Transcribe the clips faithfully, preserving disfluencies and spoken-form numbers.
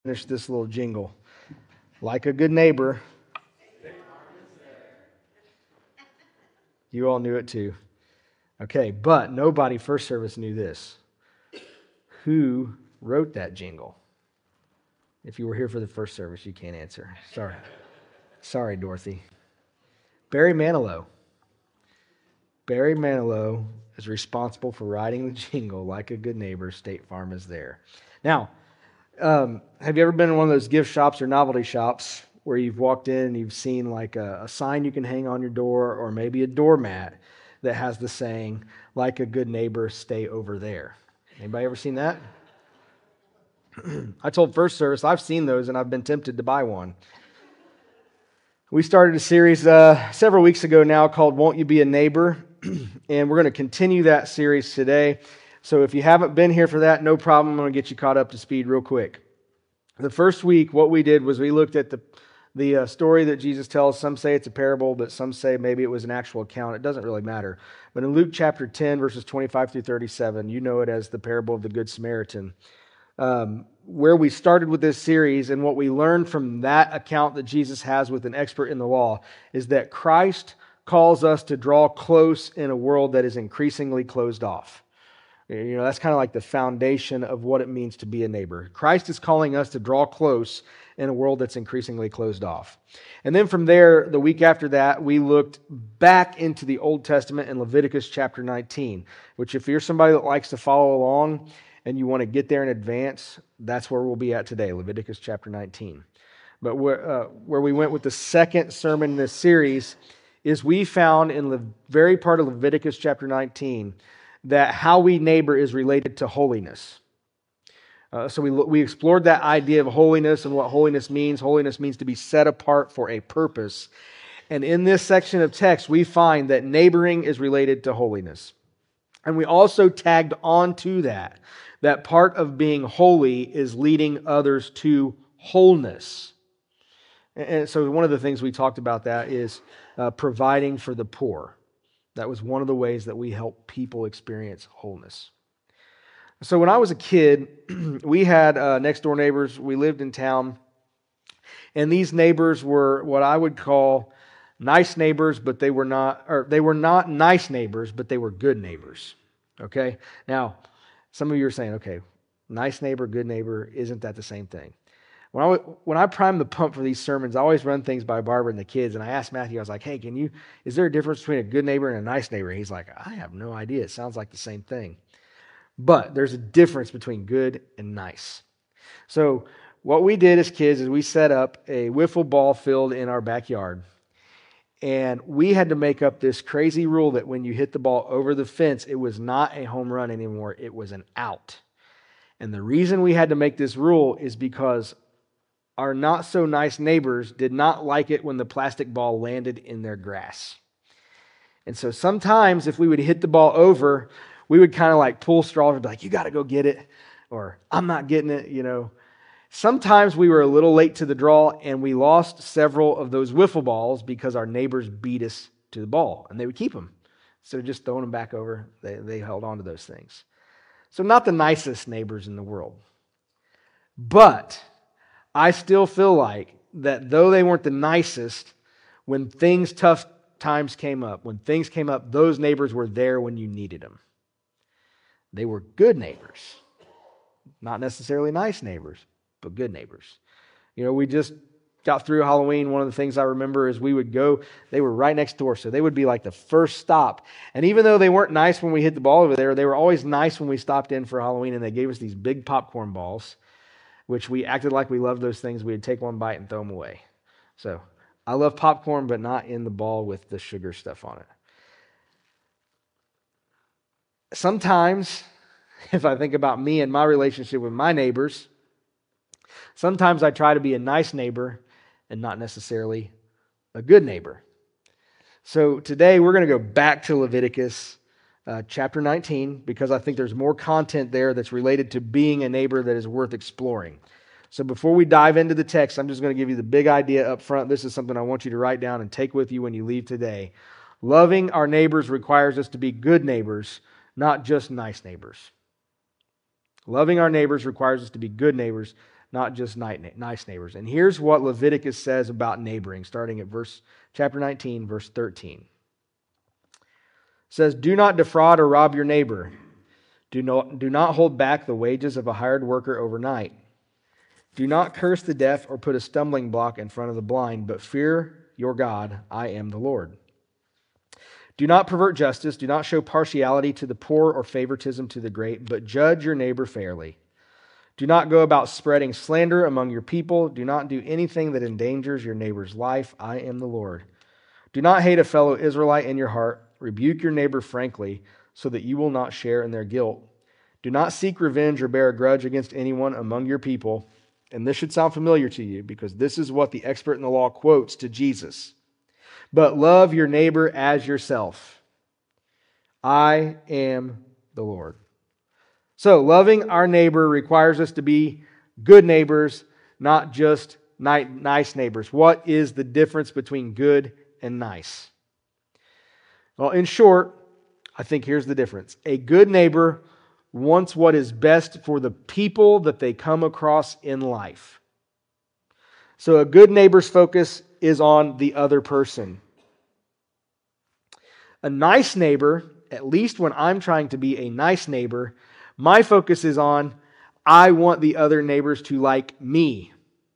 Finish this little jingle. Like a good neighbor. You all knew it too. Okay, but nobody first service knew this. Who wrote that jingle? If you were here for the first service, you can't answer. Sorry. Sorry, Dorothy. Barry Manilow. Barry Manilow is responsible for writing the jingle, Like a Good Neighbor, State Farm is There. Now, um, have you ever been in one of those gift shops or novelty shops where you've walked in and you've seen like a, a sign you can hang on your door, or maybe a doormat that has the saying, Like a Good Neighbor, Stay Over There? Anybody ever seen that? I told First Service I've seen those and I've been tempted to buy one. We started a series uh, several weeks ago now called Won't You Be a Neighbor? And we're going to continue that series today. So if you haven't been here for that, no problem. I'm going to get you caught up to speed real quick. The first week, what we did was we looked at the, the uh, story that Jesus tells. Some say it's a parable, but some say maybe it was an actual account. It doesn't really matter. But in Luke chapter ten, verses twenty-five through thirty-seven, you know it as the parable of the Good Samaritan. Um, where we started with this series and what we learned from that account that Jesus has with an expert in the law is that Christ calls us to draw close in a world that is increasingly closed off. You know, that's kind of like the foundation of what it means to be a neighbor. Christ is calling us to draw close in a world that's increasingly closed off. And then from there, the week after that, we looked back into the Old Testament in Leviticus chapter nineteen, which if you're somebody that likes to follow along and you want to get there in advance, that's where we'll be at today, Leviticus chapter nineteen. But where, uh, where we went with the second sermon in this series is we found in the very part of Leviticus chapter nineteen that how we neighbor is related to holiness. Uh, so we we explored that idea of holiness and what holiness means. Holiness means to be set apart for a purpose. And in this section of text, we find that neighboring is related to holiness. And we also tagged on to that, that part of being holy is leading others to wholeness. And so one of the things we talked about that is uh, providing for the poor. That was one of the ways that we help people experience wholeness. So when I was a kid, we had uh, next door neighbors. We lived in town. And these neighbors were what I would call nice neighbors, but they were not, or they were not nice neighbors, but they were good neighbors. Okay? Now, some of you are saying, okay, nice neighbor, good neighbor, isn't that the same thing? When I, when I prime the pump for these sermons, I always run things by Barbara and the kids, and I asked Matthew, I was like, hey, can you, is there a difference between a good neighbor and a nice neighbor? He's like, I have no idea. It sounds like the same thing. But there's a difference between good and nice. So what we did as kids is we set up a wiffle ball field in our backyard, and we had to make up this crazy rule that when you hit the ball over the fence, it was not a home run anymore, it was an out. And the reason we had to make this rule is because our not-so-nice neighbors did not like it when the plastic ball landed in their grass. And so sometimes if we would hit the ball over, we would kind of like pull straws and be like, you got to go get it, or I'm not getting it, you know. Sometimes we were a little late to the draw, and we lost several of those wiffle balls because our neighbors beat us to the ball, and they would keep them. Instead of just throwing them back over, they, they held on to those things. So not the nicest neighbors in the world. But I still feel like that though they weren't the nicest, when things, tough times came up, when things came up, those neighbors were there when you needed them. They were good neighbors. Not necessarily nice neighbors, but good neighbors. You know, we just got through Halloween. One of the things I remember is we would go, they were right next door, so they would be like the first stop. And even though they weren't nice when we hit the ball over there, they were always nice when we stopped in for Halloween, and they gave us these big popcorn balls, which we acted like we loved those things. We'd take one bite and throw them away. So I love popcorn, but not in the ball with the sugar stuff on it. Sometimes, if I think about me and my relationship with my neighbors, sometimes I try to be a nice neighbor and not necessarily a good neighbor. So today we're going to go back to Leviticus uh, chapter nineteen because I think there's more content there that's related to being a neighbor that is worth exploring. So before we dive into the text, I'm just going to give you the big idea up front. This is something I want you to write down and take with you when you leave today. Loving our neighbors requires us to be good neighbors, not just nice neighbors. Loving our neighbors requires us to be good neighbors, not just nice neighbors. And here's what Leviticus says about neighboring, starting at verse chapter nineteen, verse thirteen. It says, "Do not defraud or rob your neighbor. Do not, do not hold back the wages of a hired worker overnight. Do not curse the deaf or put a stumbling block in front of the blind, but fear your God. I am the Lord. Do not pervert justice. Do not show partiality to the poor or favoritism to the great, but judge your neighbor fairly. Do not go about spreading slander among your people. Do not do anything that endangers your neighbor's life. I am the Lord. Do not hate a fellow Israelite in your heart. Rebuke your neighbor frankly, so that you will not share in their guilt. Do not seek revenge or bear a grudge against anyone among your people." And this should sound familiar to you, because this is what the expert in the law quotes to Jesus. "But love your neighbor as yourself. I am the Lord." So, loving our neighbor requires us to be good neighbors, not just nice neighbors. What is the difference between good and nice? Well, in short, I think here's the difference. A good neighbor wants what is best for the people that they come across in life. So a good neighbor's focus is on the other person. A nice neighbor, at least when I'm trying to be a nice neighbor, my focus is on, I want the other neighbors to like me.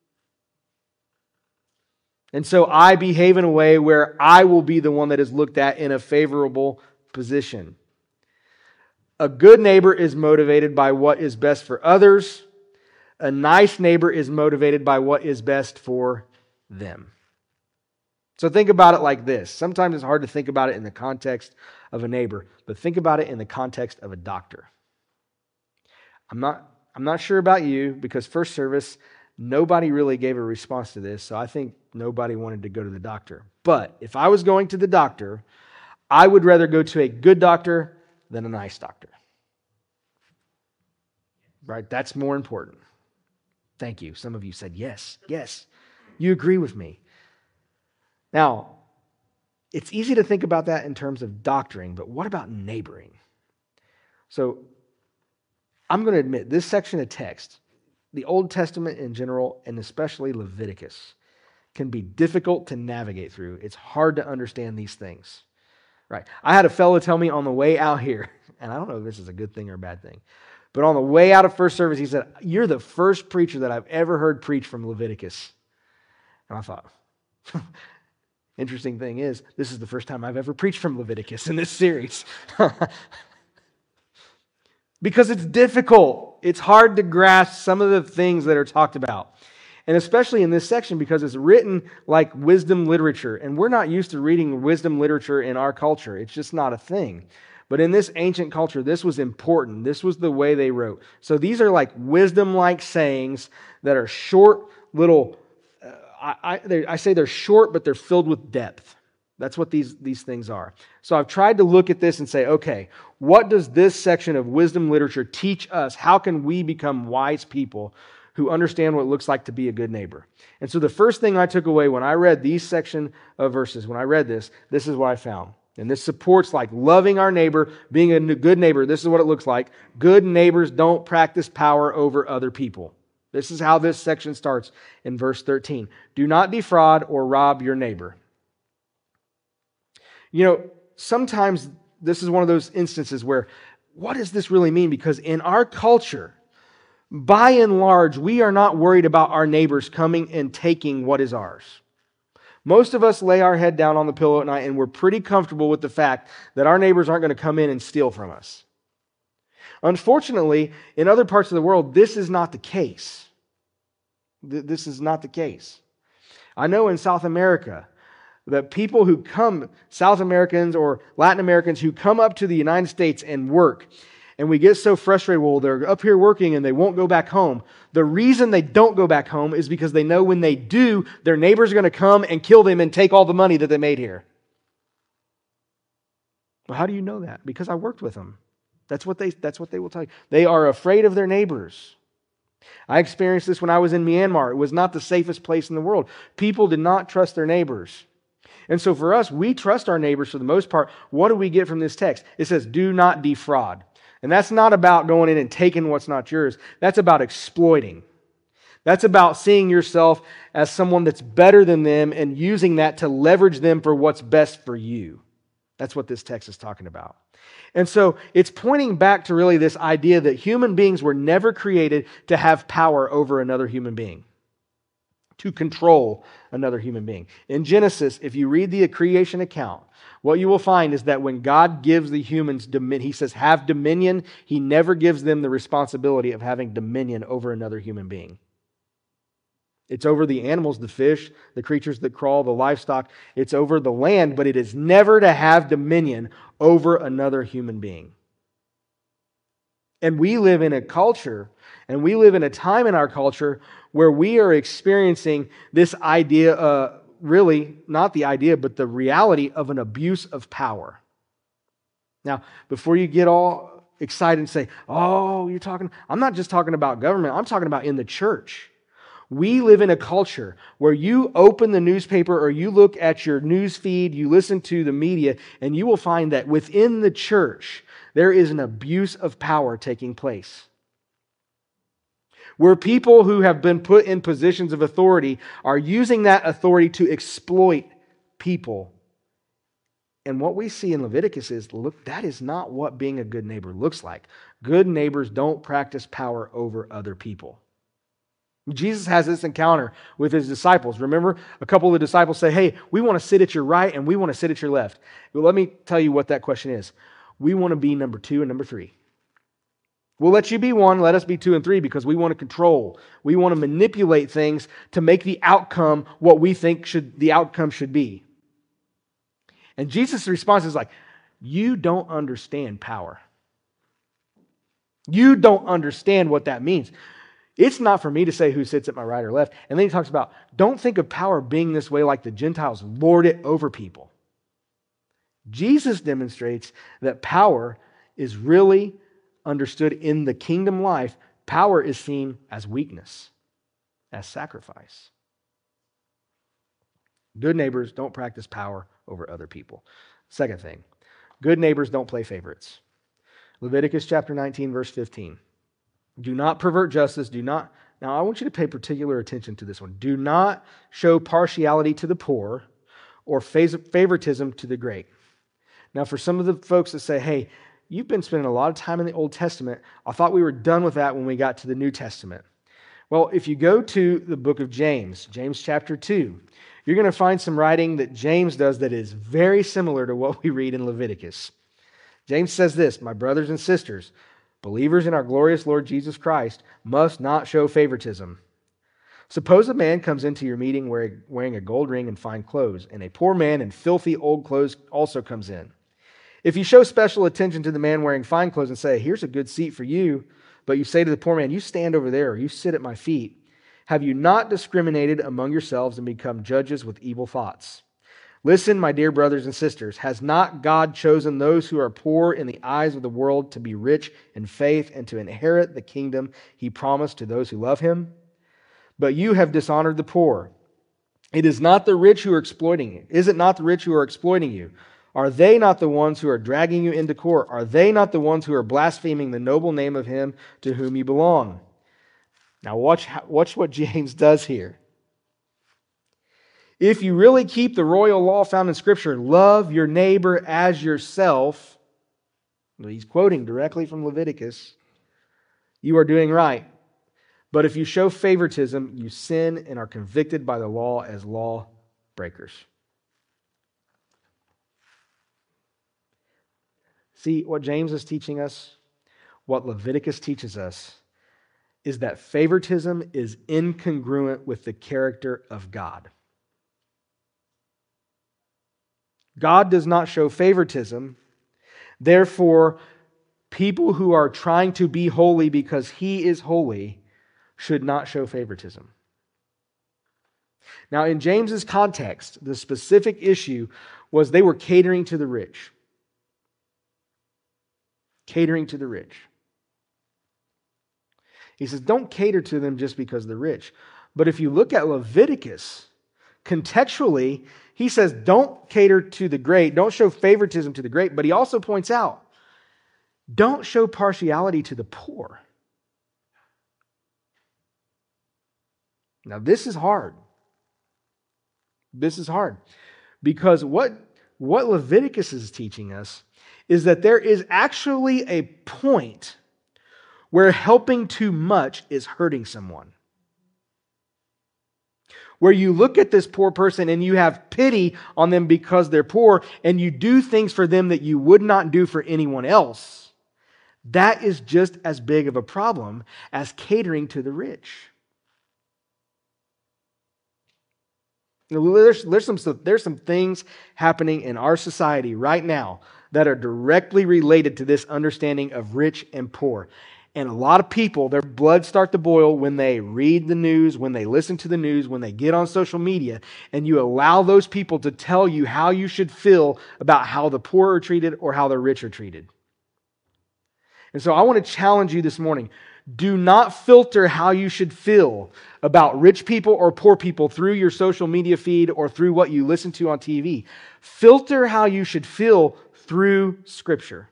And so I behave in a way where I will be the one that is looked at in a favorable position. A good neighbor is motivated by what is best for others. A nice neighbor is motivated by what is best for them. So think about it like this. Sometimes it's hard to think about it in the context of a neighbor, but think about it in the context of a doctor. I'm not, I'm not sure about you, because first service, nobody really gave a response to this, so I think nobody wanted to go to the doctor. But if I was going to the doctor, I would rather go to a good doctor than a nice doctor. Right? That's more important. Thank you. Some of you said yes. Yes. You agree with me. Now, it's easy to think about that in terms of doctoring, but what about neighboring? So, I'm going to admit, this section of text, the Old Testament in general, and especially Leviticus, can be difficult to navigate through. It's hard to understand these things. Right. I had a fellow tell me on the way out here, and I don't know if this is a good thing or a bad thing, but on the way out of first service, he said, "You're the first preacher that I've ever heard preach from Leviticus." And I thought, interesting thing is, this is the first time I've ever preached from Leviticus in this series. Because it's difficult. It's hard to grasp some of the things that are talked about. And especially in this section, because it's written like wisdom literature. And we're not used to reading wisdom literature in our culture. It's just not a thing. But in this ancient culture, this was important. This was the way they wrote. So these are like wisdom-like sayings that are short, little... Uh, I, I, they, I say they're short, but they're filled with depth. That's what these, these things are. So I've tried to look at this and say, okay, what does this section of wisdom literature teach us? How can we become wise people who understand what it looks like to be a good neighbor? And so the first thing I took away when I read these section of verses, when I read this, this is what I found. And this supports like loving our neighbor, being a good neighbor. This is what it looks like. Good neighbors don't practice power over other people. This is how this section starts in verse thirteen. Do not defraud or rob your neighbor. You know, sometimes this is one of those instances where, what does this really mean? Because in our culture, by and large, we are not worried about our neighbors coming and taking what is ours. Most of us lay our head down on the pillow at night and we're pretty comfortable with the fact that our neighbors aren't going to come in and steal from us. Unfortunately, in other parts of the world, this is not the case. This is not the case. I know in South America, that people who come, South Americans or Latin Americans who come up to the United States and work, and we get so frustrated, well, they're up here working and they won't go back home. The reason they don't go back home is because they know when they do, their neighbors are going to come and kill them and take all the money that they made here. Well, how do you know that? Because I worked with them. That's what they, that's what they will tell you. They are afraid of their neighbors. I experienced this when I was in Myanmar. It was not the safest place in the world. People did not trust their neighbors. And so for us, we trust our neighbors for the most part. What do we get from this text? It says, do not defraud. And that's not about going in and taking what's not yours. That's about exploiting. That's about seeing yourself as someone that's better than them and using that to leverage them for what's best for you. That's what this text is talking about. And so it's pointing back to really this idea that human beings were never created to have power over another human being, to control another human being. In Genesis, if you read the creation account, what you will find is that when God gives the humans dominion, He says, have dominion, He never gives them the responsibility of having dominion over another human being. It's over the animals, the fish, the creatures that crawl, the livestock. It's over the land, but it is never to have dominion over another human being. And we live in a culture, and we live in a time in our culture where we are experiencing this idea, uh, really, not the idea, but the reality of an abuse of power. Now, before you get all excited and say, oh, you're talking, I'm not just talking about government, I'm talking about in the church. We live in a culture where you open the newspaper or you look at your news feed, you listen to the media, and you will find that within the church, there is an abuse of power taking place. Where people who have been put in positions of authority are using that authority to exploit people. And what we see in Leviticus is, look, that is not what being a good neighbor looks like. Good neighbors don't practice power over other people. Jesus has this encounter with His disciples. Remember, a couple of the disciples say, hey, we want to sit at your right and we want to sit at your left. Well, let me tell you what that question is. We want to be number two and number three. We'll let you be one, let us be two and three, because we want to control. We want to manipulate things to make the outcome what we think should the outcome should be. And Jesus' response is like, you don't understand power. You don't understand what that means. It's not for me to say who sits at my right or left. And then He talks about, don't think of power being this way like the Gentiles lord it over people. Jesus demonstrates that power is really understood in the kingdom life. Power is seen as weakness, as sacrifice. Good neighbors don't practice power over other people. Second thing, good neighbors don't play favorites. Leviticus chapter nineteen, verse fifteen. Do not pervert justice. Do not. Now, I want you to pay particular attention to this one. Do not show partiality to the poor or favoritism to the great. Now, for some of the folks that say, hey, you've been spending a lot of time in the Old Testament. I thought we were done with that when we got to the New Testament. Well, if you go to the book of James, James chapter two, you're going to find some writing that James does that is very similar to what we read in Leviticus. James says this, my brothers and sisters, believers in our glorious Lord Jesus Christ must not show favoritism. Suppose a man comes into your meeting wearing, wearing a gold ring and fine clothes, and a poor man in filthy old clothes also comes in. If you show special attention to the man wearing fine clothes and say, here's a good seat for you, but you say to the poor man, you stand over there, or you sit at my feet, have you not discriminated among yourselves and become judges with evil thoughts? Listen, my dear brothers and sisters, has not God chosen those who are poor in the eyes of the world to be rich in faith and to inherit the kingdom He promised to those who love Him? But you have dishonored the poor. It is not the rich who are exploiting you. Is it not the rich who are exploiting you? Are they not the ones who are dragging you into court? Are they not the ones who are blaspheming the noble name of Him to whom you belong? Now watch, watch what James does here. If you really keep the royal law found in Scripture, love your neighbor as yourself, well, he's quoting directly from Leviticus, you are doing right. But if you show favoritism, you sin and are convicted by the law as law breakers. See, what James is teaching us, what Leviticus teaches us, is that favoritism is incongruent with the character of God. God does not show favoritism. Therefore, people who are trying to be holy because He is holy should not show favoritism. Now, in James's context, the specific issue was they were catering to the rich. Catering to the rich. He says, don't cater to them just because they're rich. But if you look at Leviticus, contextually, he says, don't cater to the great, don't show favoritism to the great, but he also points out, don't show partiality to the poor. Now, this is hard. This is hard because what, what Leviticus is teaching us is that there is actually a point where helping too much is hurting someone. Where you look at this poor person and you have pity on them because they're poor and you do things for them that you would not do for anyone else. That is just as big of a problem as catering to the rich. There's, there's, some, there's some things happening in our society right now that are directly related to this understanding of rich and poor. And a lot of people, their blood start to boil when they read the news, when they listen to the news, when they get on social media, and you allow those people to tell you how you should feel about how the poor are treated or how the rich are treated. And so I want to challenge you this morning. Do not filter how you should feel about rich people or poor people through your social media feed or through what you listen to on T V. Filter how you should feel through Scripture.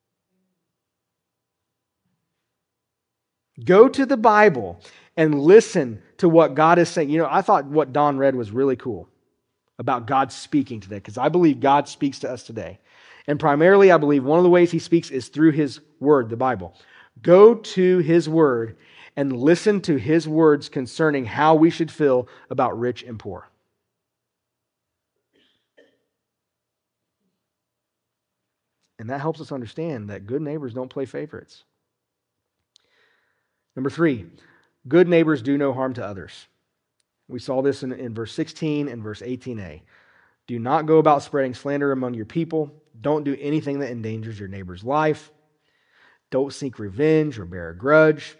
Go to the Bible and listen to what God is saying. You know, I thought what Don read was really cool about God speaking today, because I believe God speaks to us today. And primarily, I believe one of the ways He speaks is through His Word, the Bible. Go to His Word and listen to His words concerning how we should feel about rich and poor. And that helps us understand that good neighbors don't play favorites. Number three, good neighbors do no harm to others. We saw this in, in verse sixteen and verse eighteen a. Do not go about spreading slander among your people. Don't do anything that endangers your neighbor's life. Don't seek revenge or bear a grudge.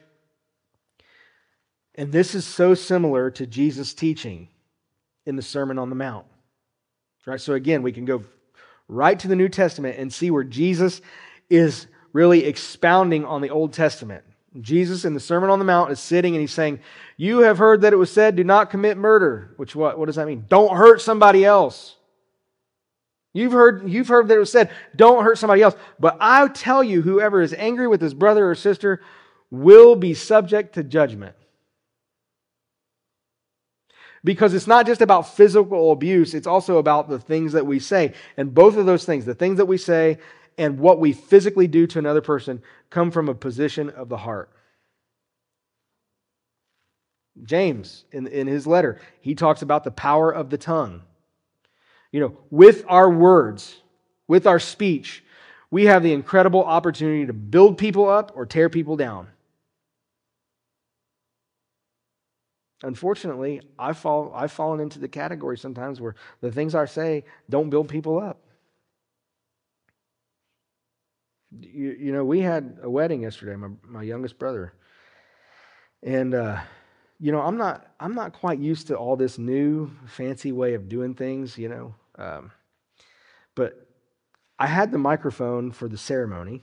And this is so similar to Jesus' teaching in the Sermon on the Mount. Right? So again, we can go right to the New Testament and see where Jesus is really expounding on the Old Testament. Jesus in the Sermon on the Mount is sitting and He's saying, you have heard that it was said, do not commit murder. Which what, what does that mean? Don't hurt somebody else. You've heard, you've heard that it was said, don't hurt somebody else. But I tell you, whoever is angry with his brother or sister will be subject to judgment. Because it's not just about physical abuse, it's also about the things that we say. And both of those things, the things that we say and what we physically do to another person, come from a position of the heart. James, in, in his letter, he talks about the power of the tongue. You know, with our words, with our speech, we have the incredible opportunity to build people up or tear people down. Unfortunately, I fall, I've fallen into the category sometimes where the things I say don't build people up. You, you know, we had a wedding yesterday, my, my youngest brother. And, uh, you know, I'm not I'm not quite used to all this new fancy way of doing things, you know. Um, but I had the microphone for the ceremony.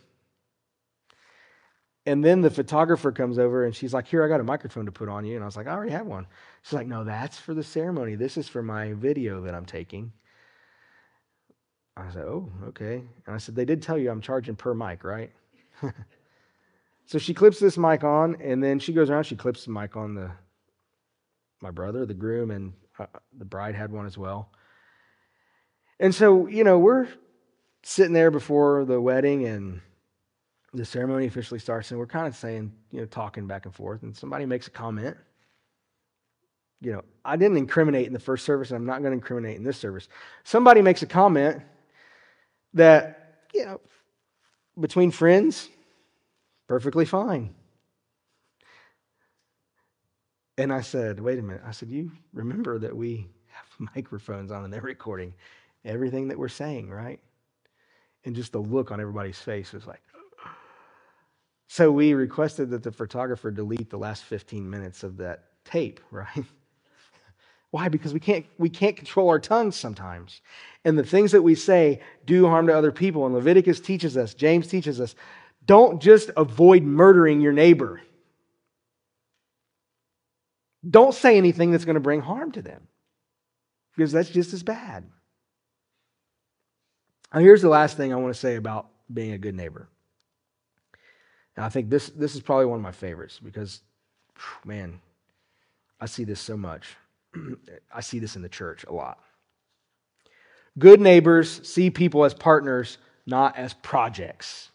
And then the photographer comes over and she's like, here, I got a microphone to put on you. And I was like, I already have one. She's like, no, that's for the ceremony. This is for my video that I'm taking. I said, oh, okay. And I said, they did tell you I'm charging per mic, right? So she clips this mic on, and then she goes around, she clips the mic on the my brother, the groom, and uh, the bride had one as well. And so, you know, we're sitting there before the wedding, and the ceremony officially starts, and we're kind of saying, you know, talking back and forth, and somebody makes a comment. You know, I didn't incriminate in the first service, and I'm not going to incriminate in this service. Somebody makes a comment that, you know, between friends, perfectly fine. And I said, wait a minute. I said, you remember that we have microphones on and they're recording everything that we're saying, right? And just the look on everybody's face was like, so we requested that the photographer delete the last fifteen minutes of that tape, right? Why? Because we can't we can't control our tongues sometimes. And the things that we say do harm to other people. And Leviticus teaches us, James teaches us, don't just avoid murdering your neighbor. Don't say anything that's going to bring harm to them, because that's just as bad. Now, here's the last thing I want to say about being a good neighbor. And I think this, this is probably one of my favorites because, man, I see this so much. I see this in the church a lot. Good neighbors see people as partners, not as projects.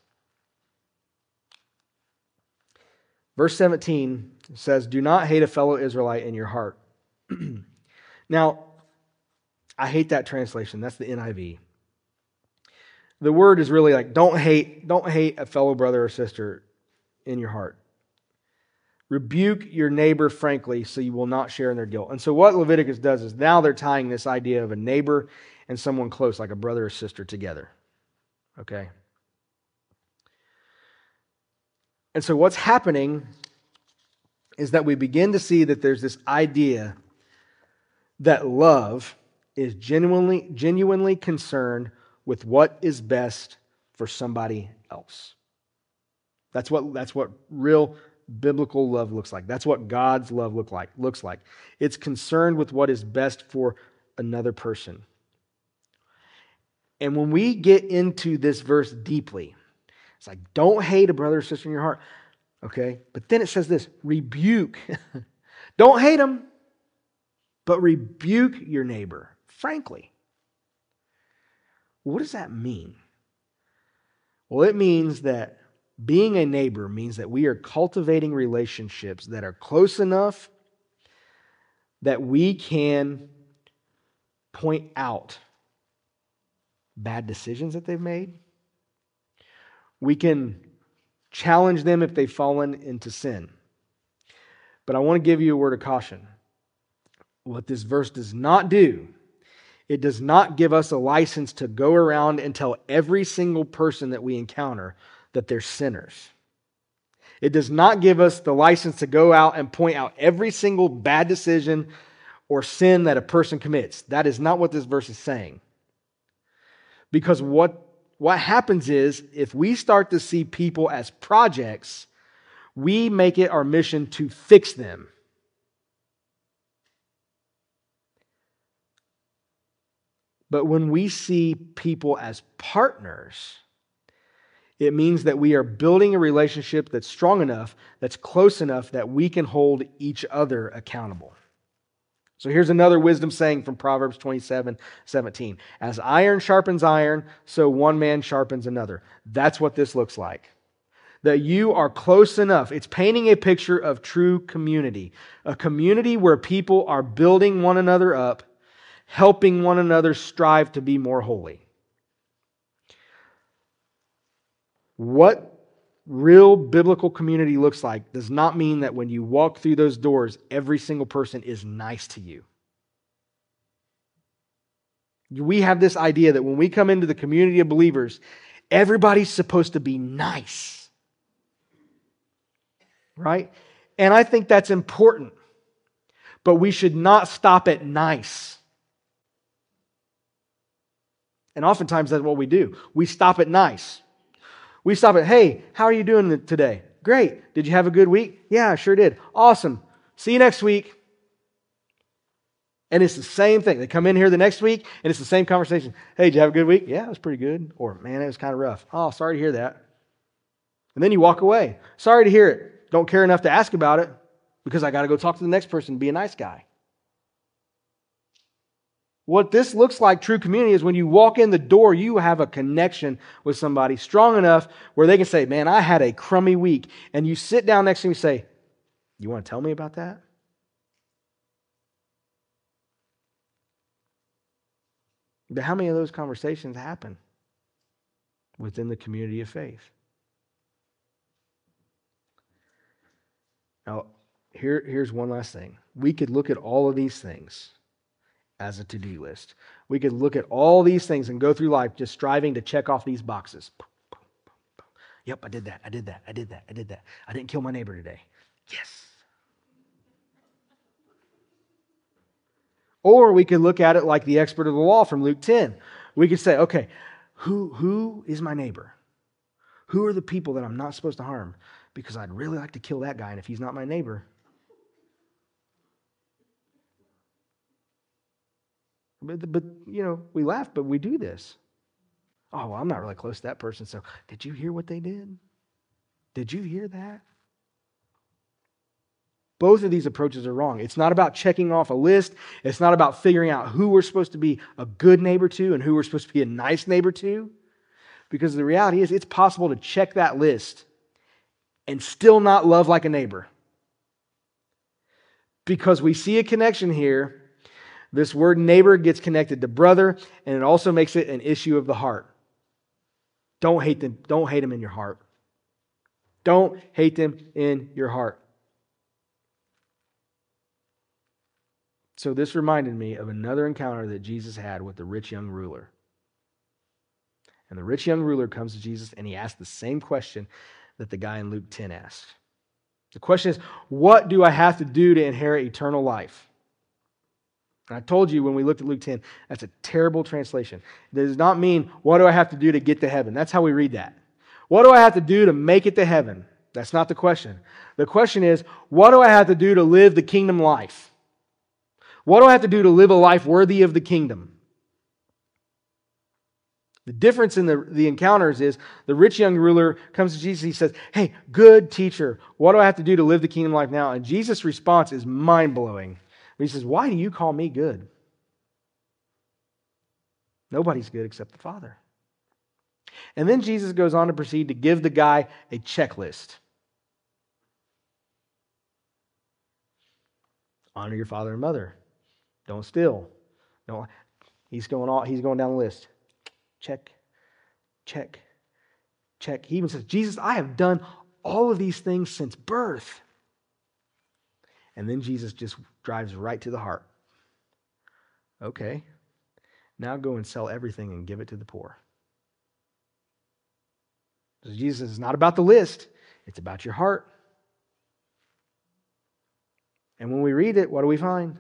Verse seventeen says, do not hate a fellow Israelite in your heart. Now, I hate that translation. That's the N I V. The word is really like, don't hate, don't hate a fellow brother or sister in your heart. Rebuke your neighbor frankly so you will not share in their guilt. And so what Leviticus does is now they're tying this idea of a neighbor and someone close, like a brother or sister, together. Okay? And so what's happening is that we begin to see that there's this idea that love is genuinely, genuinely concerned with what is best for somebody else. That's what, that's what real biblical love looks like. That's what God's love look like, looks like. It's concerned with what is best for another person. And when we get into this verse deeply, it's like, don't hate a brother or sister in your heart. Okay? But then it says this, rebuke. Don't hate them, but rebuke your neighbor, frankly. What does that mean? Well, it means that being a neighbor means that we are cultivating relationships that are close enough that we can point out bad decisions that they've made. We can challenge them if they've fallen into sin. But I want to give you a word of caution. What this verse does not do, it does not give us a license to go around and tell every single person that we encounter that they're sinners. It does not give us the license to go out and point out every single bad decision or sin that a person commits. That is not what this verse is saying. Because what, what happens is, if we start to see people as projects, we make it our mission to fix them. But when we see people as partners, it means that we are building a relationship that's strong enough, that's close enough, that we can hold each other accountable. So here's another wisdom saying from Proverbs twenty-seven seventeen. As iron sharpens iron, so one man sharpens another. That's what this looks like. That you are close enough. It's painting a picture of true community. A community where people are building one another up, helping one another strive to be more holy. What real biblical community looks like does not mean that when you walk through those doors, every single person is nice to you. We have this idea that when we come into the community of believers, everybody's supposed to be nice. Right? And I think that's important. But we should not stop at nice. And oftentimes that's what we do. We stop at nice. We stop at, hey, how are you doing today? Great. Did you have a good week? Yeah, I sure did. Awesome. See you next week. And it's the same thing. They come in here the next week, and it's the same conversation. Hey, did you have a good week? Yeah, it was pretty good. Or, man, it was kind of rough. Oh, sorry to hear that. And then you walk away. Sorry to hear it. Don't care enough to ask about it because I got to go talk to the next person and be a nice guy. What this looks like, true community, is when you walk in the door, you have a connection with somebody strong enough where they can say, man, I had a crummy week. And you sit down next to them and say, you want to tell me about that? But how many of those conversations happen within the community of faith? Now, here, here's one last thing. We could look at all of these things as a to-do list. We could look at all these things and go through life just striving to check off these boxes. Yep, I did that, I did that, I did that, I did that. I didn't kill my neighbor today. Yes. Or we could look at it like the expert of the law from Luke ten. We could say, okay, who, who is my neighbor? Who are the people that I'm not supposed to harm? Because I'd really like to kill that guy, and if he's not my neighbor, But, but, you know, we laugh, but we do this. Oh, well, I'm not really close to that person, so did you hear what they did? Did you hear that? Both of these approaches are wrong. It's not about checking off a list. It's not about figuring out who we're supposed to be a good neighbor to and who we're supposed to be a nice neighbor to. Because the reality is, it's possible to check that list and still not love like a neighbor. Because we see a connection here. This word neighbor gets connected to brother, and it also makes it an issue of the heart. Don't hate them. Don't hate them in your heart. Don't hate them in your heart. So this reminded me of another encounter that Jesus had with the rich young ruler. And the rich young ruler comes to Jesus and he asks the same question that the guy in Luke ten asked. The question is, what do I have to do to inherit eternal life? And I told you when we looked at Luke ten, that's a terrible translation. It does not mean, what do I have to do to get to heaven? That's how we read that. What do I have to do to make it to heaven? That's not the question. The question is, what do I have to do to live the kingdom life? What do I have to do to live a life worthy of the kingdom? The difference in the, the encounters is the rich young ruler comes to Jesus. He says, hey, good teacher, what do I have to do to live the kingdom life now? And Jesus' response is mind-blowing. He says, why do you call me good? Nobody's good except the Father. And then Jesus goes on to proceed to give the guy a checklist. Honor your father and mother. Don't steal. Don't. He's going all, he's going down the list. Check, check, check. He even says, Jesus, I have done all of these things since birth. And then Jesus just drives right to the heart. Okay, now go and sell everything and give it to the poor. So Jesus is not about the list. It's about your heart. And when we read it, what do we find?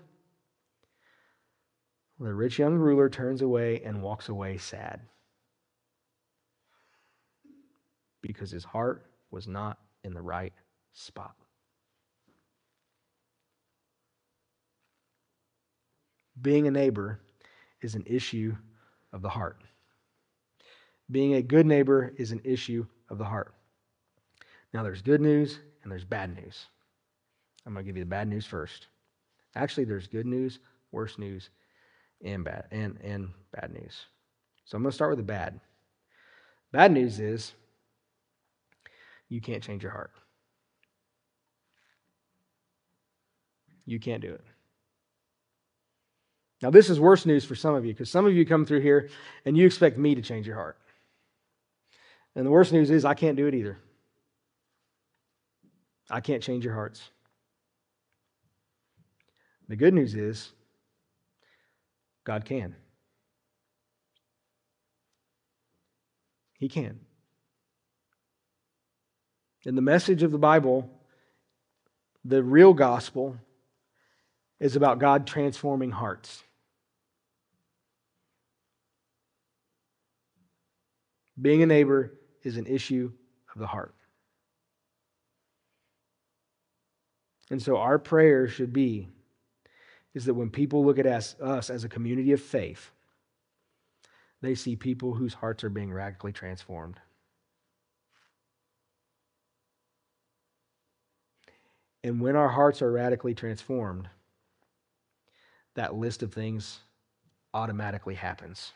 The rich young ruler turns away and walks away sad. Because his heart was not in the right spot. Being a neighbor is an issue of the heart. Being a good neighbor is an issue of the heart. Now there's good news and there's bad news. I'm going to give you the bad news first. Actually, there's good news, worse news, and bad and, and bad news. So I'm going to start with the bad. Bad news is you can't change your heart. You can't do it. Now, this is worse news for some of you, because some of you come through here and you expect me to change your heart. And the worst news is I can't do it either. I can't change your hearts. The good news is God can. He can. In the message of the Bible, the real gospel is about God transforming hearts. Being a neighbor is an issue of the heart. And so our prayer should be is that when people look at us, us as a community of faith, they see people whose hearts are being radically transformed. And when our hearts are radically transformed, that list of things automatically happens.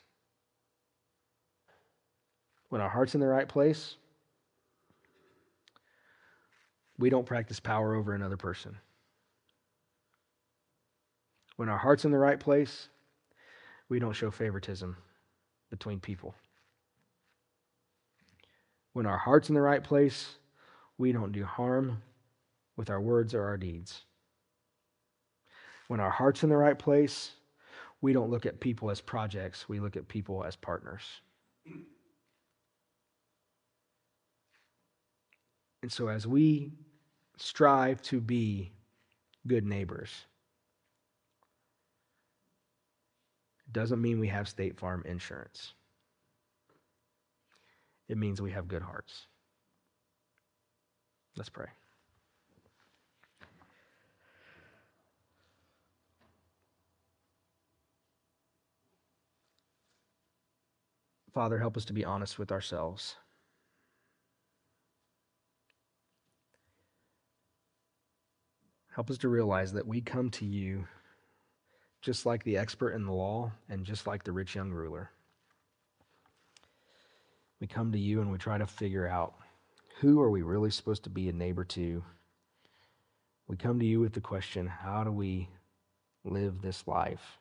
When our heart's in the right place, we don't practice power over another person. When our heart's in the right place, we don't show favoritism between people. When our heart's in the right place, we don't do harm with our words or our deeds. When our heart's in the right place, we don't look at people as projects, we look at people as partners. And so as we strive to be good neighbors, it doesn't mean we have State Farm insurance. It means we have good hearts. Let's pray. Father, help us to be honest with ourselves. Help us to realize that we come to you just like the expert in the law and just like the rich young ruler. We come to you and we try to figure out, who are we really supposed to be a neighbor to? We come to you with the question, how do we live this life?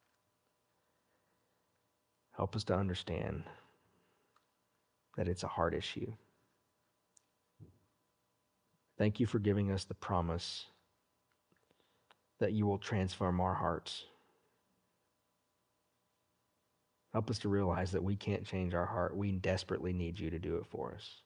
Help us to understand that it's a hard issue. Thank you for giving us the promise that you will transform our hearts. Help us to realize that we can't change our heart. We desperately need you to do it for us.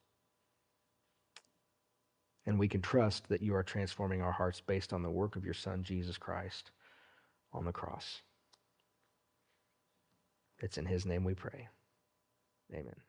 And we can trust that you are transforming our hearts based on the work of your Son, Jesus Christ, on the cross. It's in his name we pray. Amen.